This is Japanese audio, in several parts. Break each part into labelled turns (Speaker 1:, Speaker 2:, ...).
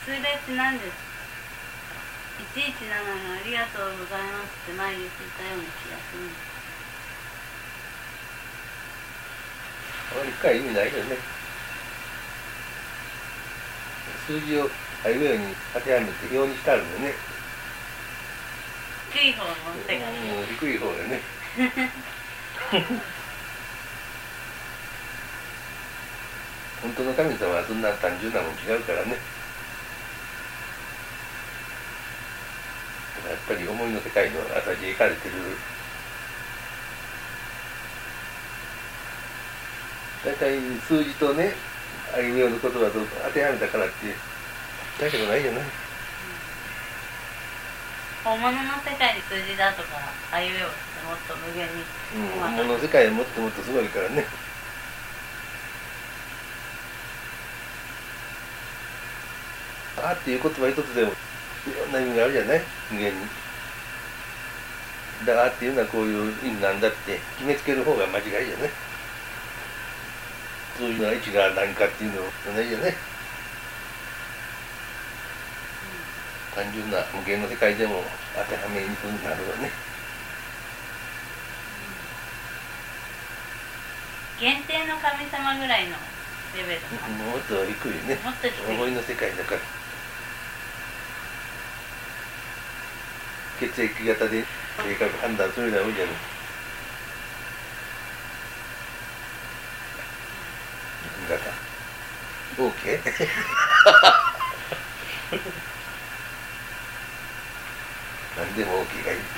Speaker 1: 数列なんです。117のありがとうございますって前言ってたような気がするんです。
Speaker 2: あまり深い意味ないよね。数字をあいうえおに当てはめて表にしてあるんだよね。
Speaker 1: 低い方の世界。
Speaker 2: 低い方でね。本当の神様はそんな単純なもん違うからね。やっぱり思いの世界の朝に描かれてる。大体数字とね、あいうえおの言葉と当てはめたからって大したことないじゃない。
Speaker 1: 本物の世界で数字だとかあいうえおってもっと無限に、
Speaker 2: 本物の世界はもっともっとすごいからね。あっていう言葉一つでもいろんな意味があるじゃない、無限に。だからあっていうのはこういう意味なんだって決めつける方が間違いじゃない。そういうのは位置が何かっていうの同じじゃない。単純な無限の世界でも当てはめにくくなるわね。
Speaker 1: 限定の神様ぐらいのレベルか。
Speaker 2: もっと低いね。
Speaker 1: もっと低い。
Speaker 2: 思いの世界だから。血液型で正確判断するのは多いじゃない。型 OK 何でも OK がいい。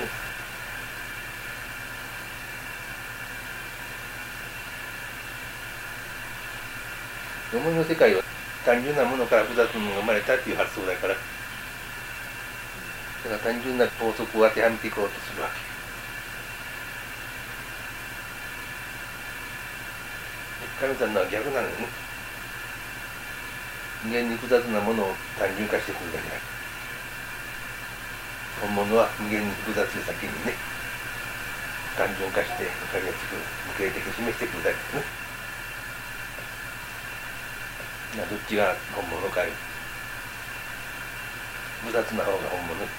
Speaker 2: 思いの世界は単純なものから複雑なものが生まれたっていう発想だから、だから単純な法則を当てはめていこうとするわけ。神様のは逆なのよね。無限に複雑なものを単純化してくるだけだ。本物は無限に複雑で先にね、単純化して分かりやすく具体的に示してくるだけですね。どっちが本物かよ。複雑な方が本物。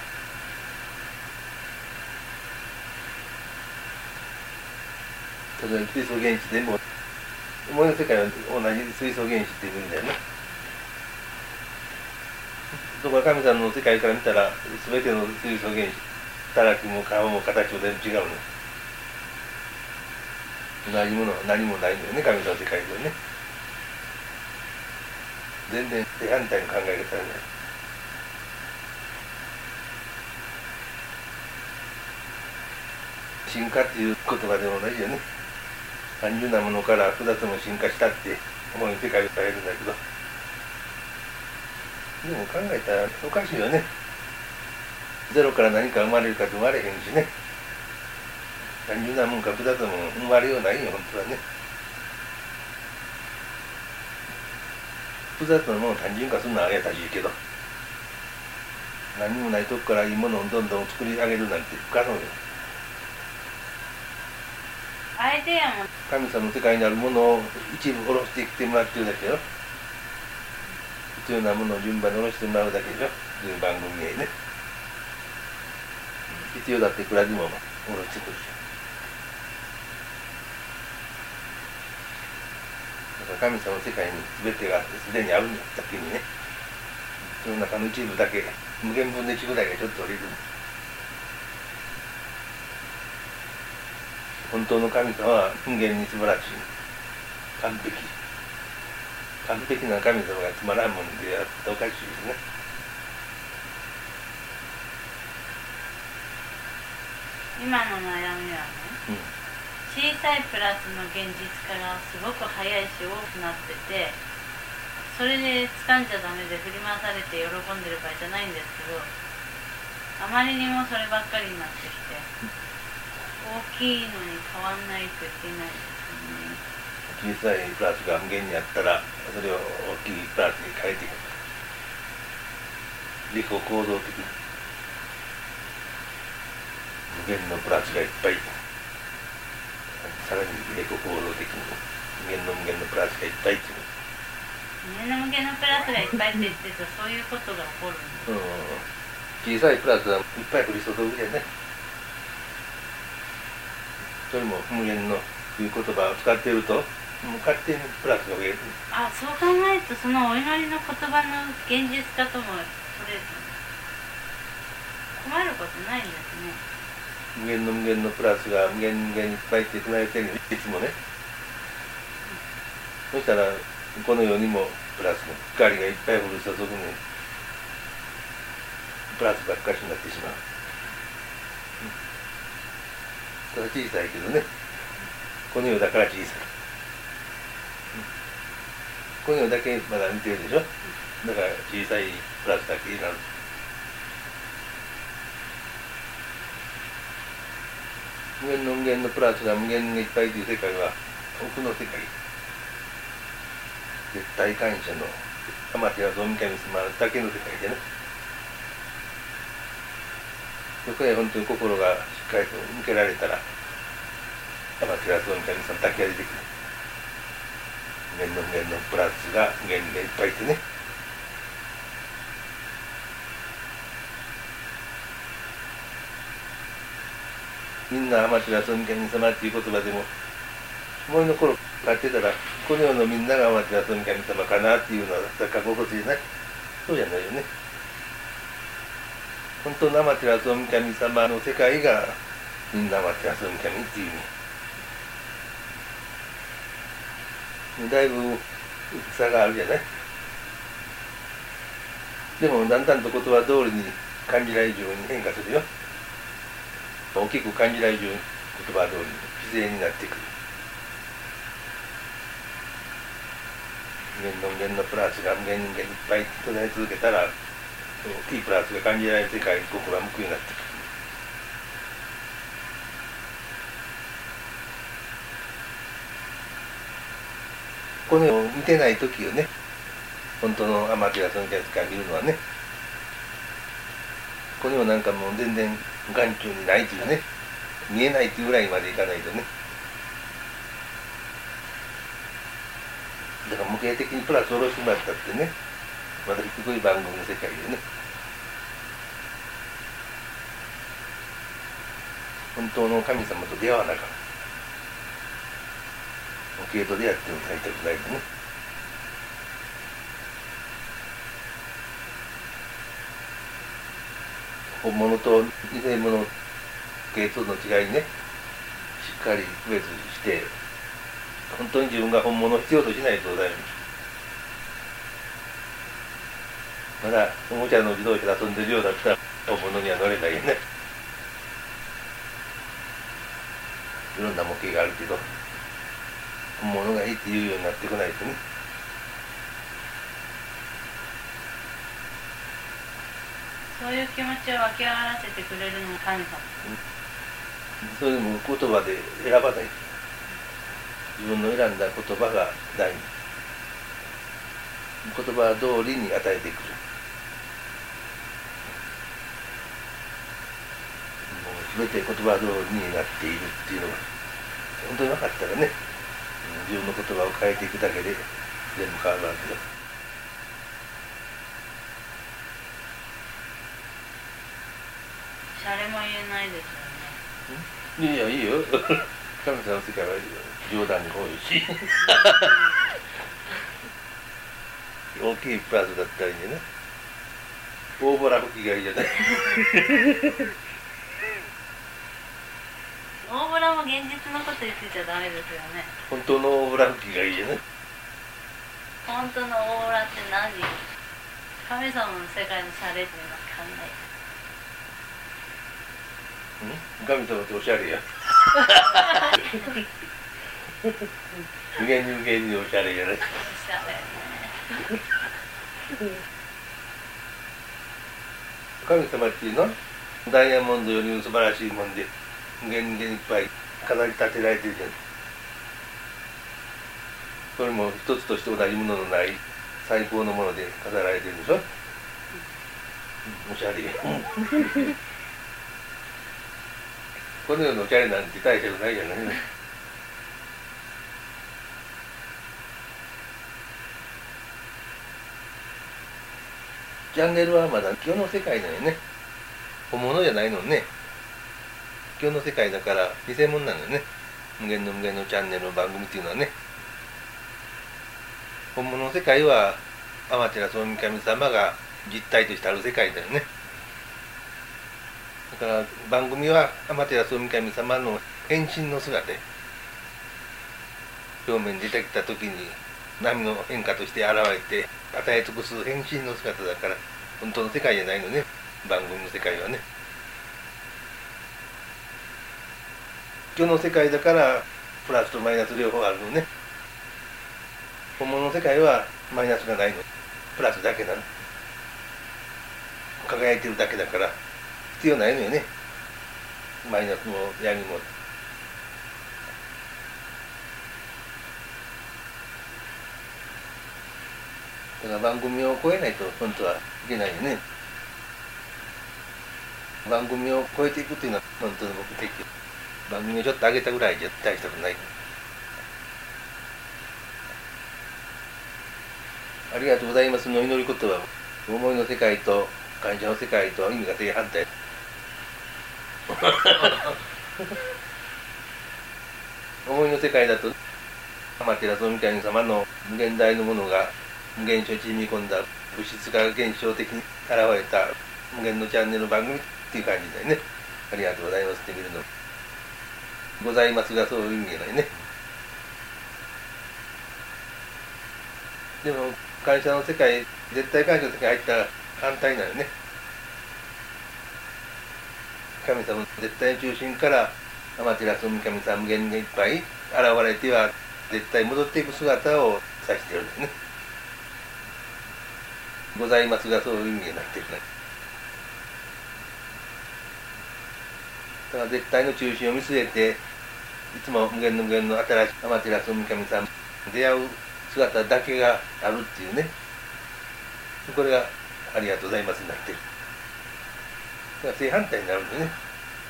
Speaker 2: 例えば水素原子でも思いの世界は同じ水素原子っていうんだよね。ところが神様の世界から見たら全ての水素原子、働きも顔も形も全部違うの。同じものは何もないのよね、神様の世界ではね。全然正反対の考え方になる。進化っていう言葉でも同じよね。単純なものから複雑も進化したって思いの世界を伝えるんだけど、でも考えたらおかしいよね。ゼロから何か生まれるかと生まれへんしね。単純なもんか複雑なもん生まれようないよ、本当はね。複雑なものを単純化するのはありがたいけど、何もないとこからいいものをどんどん作り上げるなんて不可能よ。
Speaker 1: アイデアも
Speaker 2: 神様の世界にあるものを一部下ろしてきてもらってるだけよ。必要なものを順番に下ろしてもらうだけでしょ。そういう番組へね。必要だっていくらでも下ろしてくるでしょ。だから神様の世界に全てがすでにあるんだ先にね。その中の一部だけ、無限分の一部だけちょっと降りる。本当の神様は無限に素晴らしい。完璧。完璧な神様がつまらんものであっておかしいですね。
Speaker 1: 今の悩みはね、小さいプラスの現実化がすごく早いし多くなってて、それで掴んじゃダメで振り回されて喜んでる場合じゃないんですけど、あまりにもそればっかりになってきて、大きいのに変わんないといけないですよね。
Speaker 2: 小さいプラスが無限にあったら、それを大きいプラスに変えていく。自己構造的に無限のプラスがいっぱい、さらに自己構造的に無限のプラスがいっぱいっていう。
Speaker 1: 無限の無限のプラスがいっぱいって言ってるとそういうことが起こるんだ。
Speaker 2: 小さいプラスはいっぱい降り注ぐじゃね。それも無限のいう言葉を使っているともう勝手にプラスが増える。
Speaker 1: あ、そう考えるとそのお祈りの言葉の現実化とも取れる。困ることないんですね。
Speaker 2: 無限の無限のプラスが無限無限いっぱいって唱えてるのいつもね、そしたらこの世にもプラスの光がいっぱい降り注ぐのにプラスばっかりになってしまう。ただ小さいけどね、この世だから小さい。この世だけまだ見てるでしょ。だから小さいプラスだけになる。無限の無限のプラスが無限がいっぱいという世界は奥の世界、絶対感謝の天照大神様だけの世界でね、そこへ本当に心がしっかりと向けられたら天照大神様だけが出てくる。無限の無限のプラスが無限がいっぱいってね、みんな天照大神様っていう言葉でも思いの頃買ってたらこの世のみんなが天照大神様かなっていうのは錯覚心地じゃない。そうじゃないよね。本当の天照大神様の世界がみんな天照大神っていう意味。だいぶ差があるじゃない。でもだんだんと言葉通りに感じられるように変化するよ。大きく感じられるように言葉通りに自然になってくる。無限の無限のプラスが無限無限いっぱい唱え続けたら大きいプラスが感じられる世界に心が向くようになってくる。この世を見てない時よね、本当の天照大神様見るのはね、この世なんかもう全然眼中にないというね、見えないというぐらいまでいかないとね。だから無形的にプラス下ろしてもらったってね、まだ低い番組の世界でね、本当の神様と出会わなかった。無形と出会っても大したくないとね。本物と偽物系統の違いにね、しっかり区別して本当に自分が本物を必要としないとだよ。まだおもちゃの自動車で遊んでるようだったら本物には乗れないよね。いろんな模型があるけど本物がいいって言うようになってこないとね。
Speaker 1: そういう気持ちを分け合わせてくれるのが神様。
Speaker 2: それでも言葉で選ばない。自分の選んだ言葉が大事。言葉通りに与えてくる。もう全て言葉通りになっているっていうのが本当に分かったらね、自分の言葉を変えていくだけで全部変わるわけよ。
Speaker 1: シャレも言えないですよね。
Speaker 2: いやいいよ。神様の世界は冗談に多いし大きいプラスだったらいいんじゃない。大ボラ吹きがいいじゃない
Speaker 1: 大ボラも現実のこと言ってちゃダメですよね。
Speaker 2: 本当の大ボラ吹きがいいじゃない。
Speaker 1: 本当の大ボラって何？神様の世界のシャレっていうのは考えて。
Speaker 2: 神様っておしゃれや無限に無限におしゃれやね。
Speaker 1: おしゃれね
Speaker 2: 神様っていうのはダイヤモンドよりも素晴らしいもんで無限無限いっぱい飾り立てられてるじゃない。それも一つとして同じもののない最高のもので飾られてるでしょ。おしゃれやこの世のおしゃれなんて大したことないじゃない。 チャンネルはまだ今日の世界だよね。本物じゃないのね。今日の世界だから偽物なのよね。無限の無限のチャンネルの番組っていうのはね。本物の世界は天照大神様が実体としてある世界だよね。だから番組は天照大神様の変身の姿で表面に出てきた時に波の変化として現れて与え尽くす変身の姿だから本当の世界じゃないのね、番組の世界はね。今日の世界だからプラスとマイナス両方あるのね。本物の世界はマイナスがないの、プラスだけなの。輝いてるだけだから必要ないのよね、マイナスも闇も。だから番組を超えないと本当はいけないよね。番組を超えていくっていうのは本当の目的。番組をちょっと上げたぐらいじゃ大したことない。ありがとうございますの祈り言葉、思いの世界と感謝の世界と意味が正反対。思いの世界だと天照大神様の無限大のものが無限所に染み込んだ物質が現象的に現れた無限のチャンネルの番組っていう感じだよね。ありがとうございますって見るのございますが、そういう意味じゃないね。でも感謝の世界、絶対感謝の世界入ったら反対なのね。神様の絶対の中心から天照大神様無限にいっぱい現れては絶対戻っていく姿を指しているんですね。ございますが、そういう意味になっているね。だから絶対の中心を見据えて、いつも無限の無限の新しい天照大神様に出会う姿だけがあるっていうね。これがありがとうございますになっている。だから正反対になるんでね。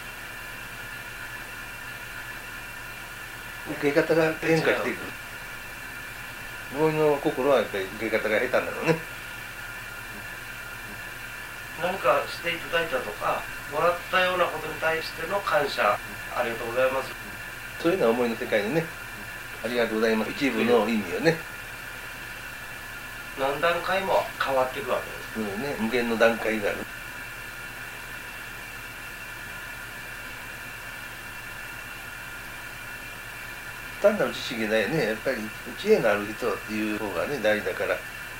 Speaker 2: 受け方が変化していく。思いの心はやっぱり受け方が下手なのね。
Speaker 3: 何かしていただいたとかもらったようなことに対しての感謝、ありがとうございます、
Speaker 2: そういうのは思いの世界のね、ありがとうございます一部の意味よね。
Speaker 3: 何段階も変わっていくわけです。
Speaker 2: そうね、無限の段階がある。単なる知識だよね。やっぱり知恵のある人っていう方がね大事だから。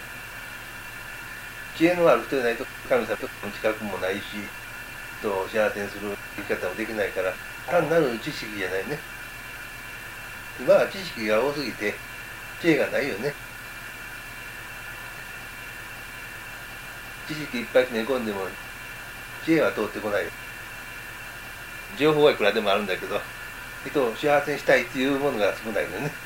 Speaker 2: 知恵のある人じゃないと神様との近くもないし、人を幸せにする生き方もできないから、単なる知識じゃないね。今は知識が多すぎて知恵がないよね。知識いっぱい詰め込んでも知恵は通ってこないよ。情報はいくらでもあるんだけど、人を幸せにしたいっていうものが少ないんだよね。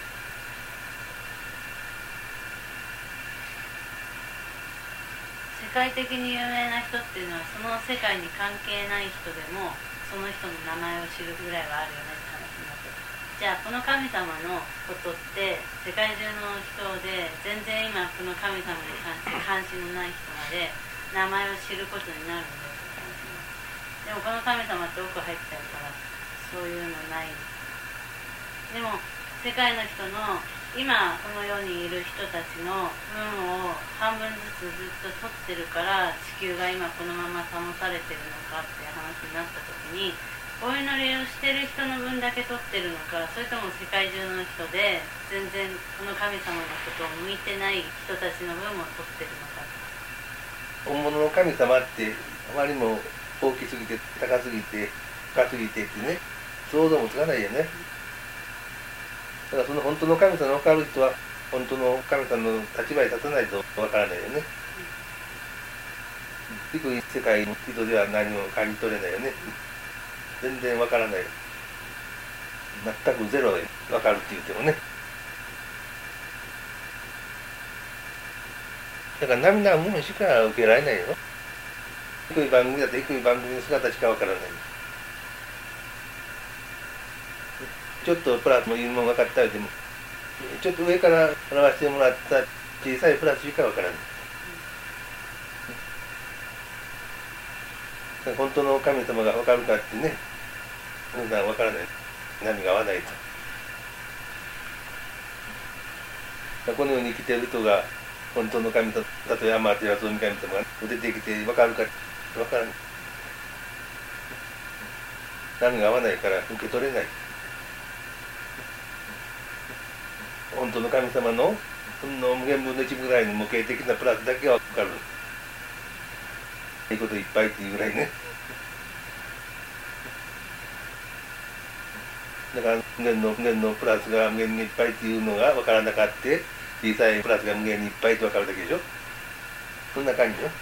Speaker 1: 世界的に有名な人っていうのはその世界に関係ない人でもその人の名前を知るぐらいはあるよねって話になって、じゃあこの神様のことって世界中の人で全然今この神様に関して関心のない人まで名前を知ることになるんだよって話になって、でもこの神様って奥入っちゃうからそういうのない。でも世界の人の今この世にいる人たちの運を半分ずつずっと取ってるから地球が今このまま保たれてるのかっていう話になった時に、お祈りをしてる人の分だけ取ってるのか、それとも世界中の人で全然この神様のことを向いてない人たちの分も取ってるのか。
Speaker 2: 本物の神様ってあまりにも大きすぎて高すぎて深すぎてってね、想像もつかないよね。だからその本当の神様の分かる人は本当の神様の立場に立たないと分からないよね。低い世界の人では何も感じ取れないよね。全然分からない。全くゼロで分かるって言ってもね。だから涙なものしか受けられないよ。低い番組だって低い番組の姿しか分からない。ちょっとプラスの言うもの分かったりでも、ちょっと上から表してもらった小さいプラスしか分からない。 本当の神様が分かるかってね、そんな分からない。波が合わないと。この世に生きてる人が本当の神様、例えば天照大神様が出てきて分かるか分からない。波が合わないから受け取れない。本当の神様のほんの無限分の一ぐらいの模型的なプラスだけは分かる。いいこといっぱいっていうぐらいね。だから無限のプラスが無限にいっぱいっていうのが分からなかった。小さいプラスが無限にいっぱいって分かるだけでしょ。そんな感じよ。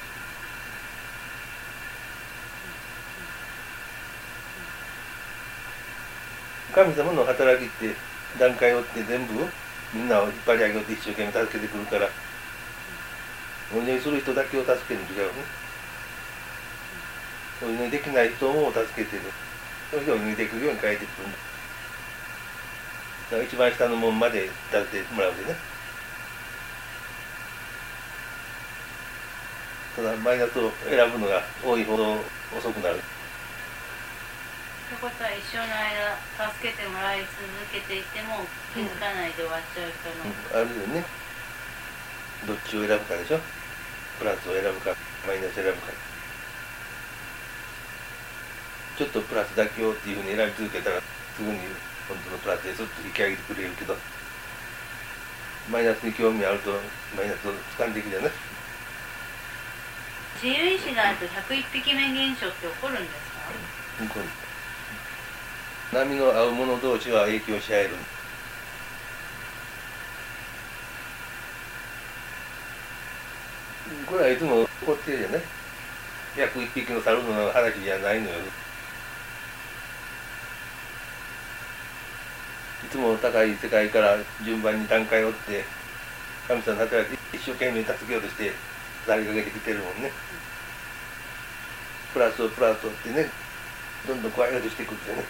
Speaker 2: 神様の働きって段階を追って全部みんなを引っ張り上げようって一生懸命助けてくるから、お祈りする人だけを助けるん違うね。お祈りできない人も助けてる。それでお祈りできるように変えてくるんだ。だから一番下の門まで助けてもらうでね。ただマイナスを選ぶのが多いほど遅くなる。
Speaker 1: ってことは一生の間助けてもらい続けていても気づかないで終わっちゃう人の、
Speaker 2: あるよね。どっちを選ぶかでしょ。プラスを選ぶかマイナスを選ぶか。ちょっとプラスだけをっていうふうに選び続けたらすぐに本当のプラスでずっと引き上げてくれるけど、マイナスに興味あるとマイナスを掴んでいくじゃない。
Speaker 1: 自由意志があると101匹目現象って起こるんですか？
Speaker 2: 起こる。波の合う者同士は影響し合える。これはいつも起こってるじゃない。101匹の猿の話じゃないのよ。いつも高い世界から順番に段階を追って神様の働き一生懸命助けようとして投げかけてきてるもんね。プラスをってね、どんどん加えようとしてくるんですよね。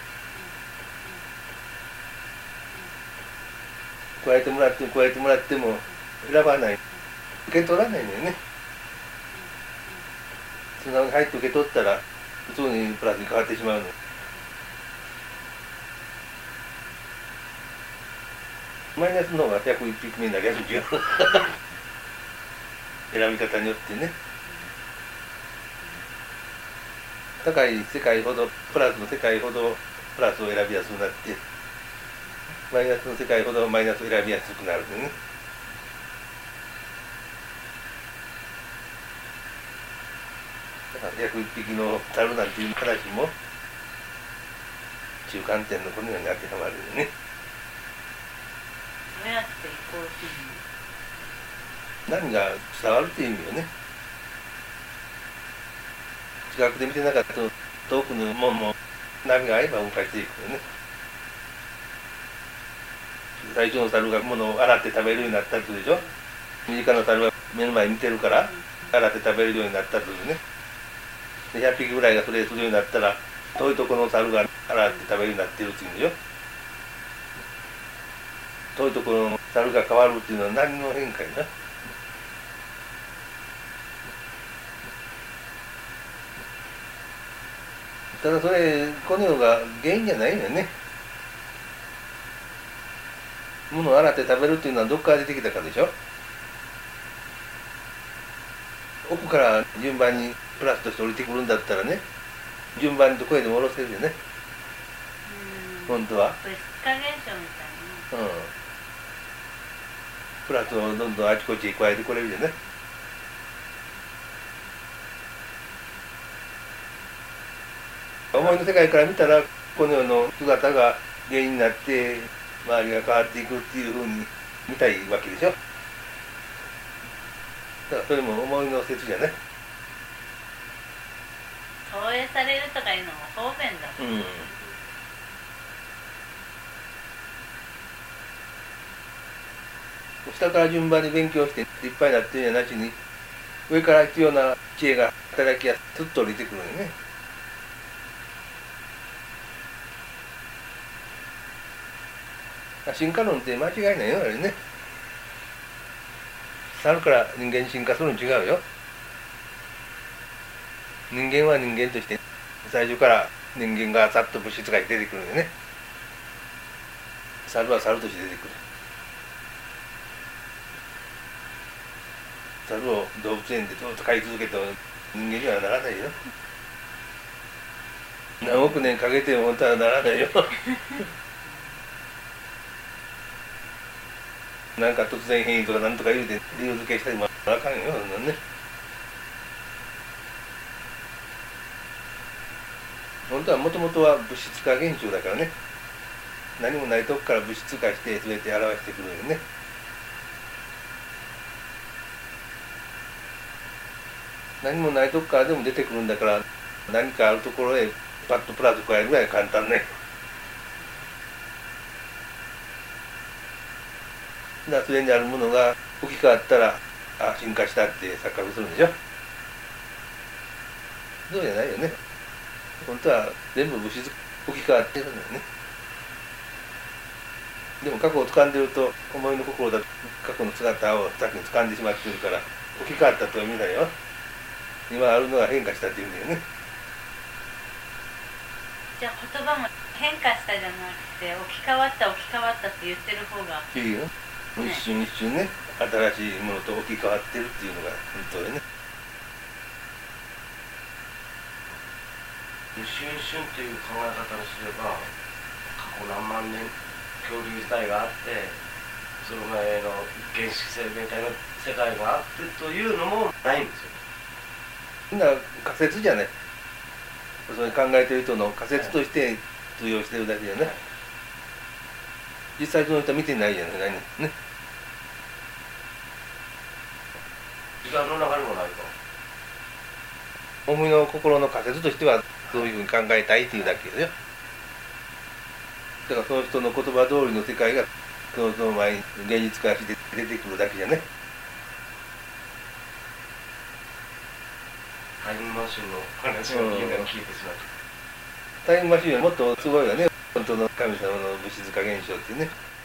Speaker 2: 加えてもらっても選ばない、受け取らないのよね。素直に入って受け取ったら普通にプラスに変わってしまうの。マイナスの方が101匹目になりやすいじゃん。選び方によってね。高い世界ほどプラスの世界ほどプラスを選びやすくなって、マイナスの世界ほどマイナスを選びやすくなるんでね。だから101匹の猿なんていう話も中間点のこのように当てはまるよね。
Speaker 1: どうやって移行するの？
Speaker 2: 波が伝わるっていう意味よね。近くで見てなかったと遠くのもんも波が合えば動かしていくよね。最初の猿が物を洗って食べるようになったりするでしょ。身近な猿は目の前に見てるから洗って食べるようになったりするね。で100匹ぐらいがそれするようになったら遠いところの猿が洗って食べるようになってるっていうんでしょ。遠いところの猿が変わるっていうのは何の変化やな。ただそれこの世が原因じゃないのよね。物を洗って食べるっていうのはどっから出てきたかでしょ。奥から順番にプラスとして降りてくるんだったらね、順番にどこへでも下ろせるよね。本当は
Speaker 1: 物質化現象みたいな。
Speaker 2: プラスをどんどんあちこちへ加えてこれるじゃね。思いの世界から見たらこの世の姿が原因になって周りが変わっていくっていうふうに見たいわけでしょ。だからそれも思いの説じゃね。
Speaker 1: 投影されるとかいうのも方便だ。
Speaker 2: 下から順番に勉強していっぱいになってるんやなしに上から必要な知恵が働きやすっと降りてくるよね。進化論って間違いないよあれね。猿から人間に進化するの違うよ。 人間は人間として最初から人間がざっと物質が出てくるんでね。猿は猿として出てくる。猿を動物園でずっと飼い続けても人間にはならないよ。何億年かけても本当はならないよ。なんか突然変異とかなんとか言うて理由付けしたりもあかんよ、そんなんね。本当はもともとは物質化現象だからね。何もないとこから物質化して全て表してくるよね。何もないとこからでも出てくるんだから、何かあるところへパッとプラス加えるぐらい簡単ね。だからそれにあるものが置き換わったら、あ、進化したって錯覚するんでしょ。そうじゃないよね。本当は全部物質置き換わってるんだよね。でも過去を掴んでると、思いの心だと過去の姿を先に掴んでしまってるから、置き換わったとは意味ないよ。今あるのが変化したっていうんだよね。
Speaker 1: じゃあ言葉も変化したじゃなくて、置き換わった置き換わったって言ってる方が
Speaker 2: いいよ。一瞬一瞬ね、新しいものと置き換わってるっていうのが本当でね。
Speaker 3: 一瞬一瞬という考え方にすれば、過去何万年恐竜時代があって、その前の原始生命体の世界があってというのもないんですよ。
Speaker 2: みんな仮説じゃない。それ考えてる人の仮説として通用してるだけじゃない。実際その人は見てないじゃない、何ね。
Speaker 3: 時間の流れもないと。
Speaker 2: 思いの心の仮説としてはそういうふうに考えたいっていうだけですよ。だからその人の言葉通りの世界がその人の前に現実化して出てくるだけじゃね。
Speaker 3: タイムマシンの話をみんなに聞いてしまう。
Speaker 2: タイムマシンはもっとすごいよね。本当の神様の物質化現象っていうね。